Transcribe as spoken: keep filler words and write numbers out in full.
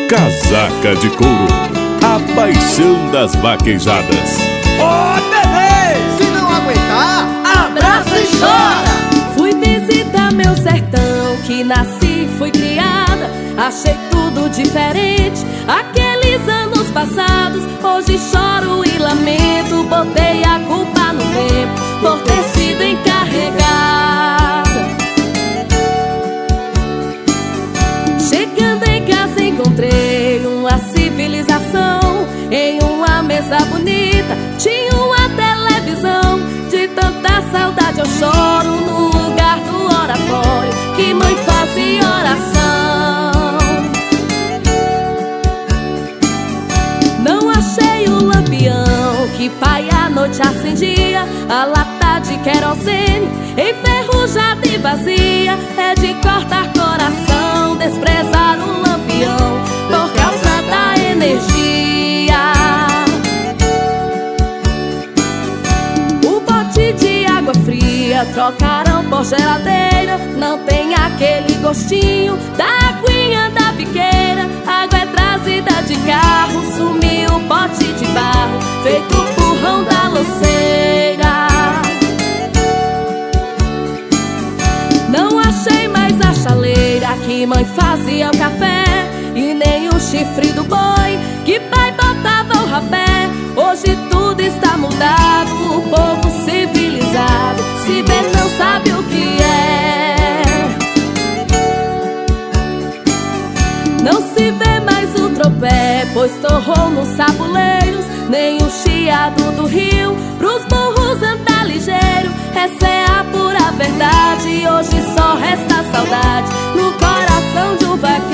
Casaca de Couro, a paixão das vaquejadas. Ô, bebê, se não aguentar, abraça e chora. Fui visitar meu sertão, que nasci, fui criada. Achei tudo diferente, aqueles anos passados. Hoje choro e lamento, botei a culpa no tempo por ter sido encarregada. Chegando em casa encontrei uma civilização. Em uma mesa bonita tinha uma televisão. De tanta saudade eu choro no lugar do oratório que mãe fazia oração. Não achei o lampião que pai à noite acendia. A lata de querosene enferrujada e vazia. É de cortar coração desprezar o lampião por causa da energia. O bote de água fria trocaram por geladeira. Não tem aquele gostinho da aguinha da biqueira. Água é trazida de carro, sumiu o bote de barro feito burrão da louceira. Não achei mais a chaleira que mãe fazia o café, e nem o chifre do boi que pai botava o rapé. Hoje tudo está mudado, o povo civilizado se vê não sabe o que é. Não se vê mais o tropé, pois torrou nos sabuleiros. Nem o chiado do rio pros burros andar ligeiro. Essa é a pura verdade, hoje só resta saudade no coração de um vaqueiro.